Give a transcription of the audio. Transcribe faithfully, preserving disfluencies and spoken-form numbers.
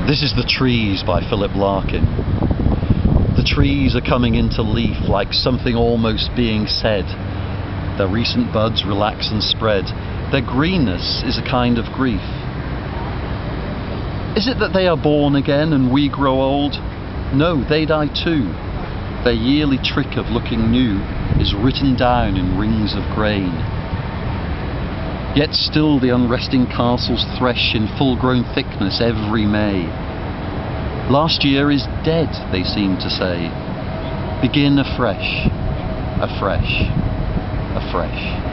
This is The Trees by Philip Larkin. The trees are coming into leaf like something almost being said. Their recent buds relax and spread. Their greenness is a kind of grief. Is it that they are born again and we grow old? No, they die too. Their yearly trick of looking new is written down in rings of grain. Yet still the unresting castles thresh in full-grown thickness every May. Last year is dead, they seem to say. Begin afresh, afresh, afresh.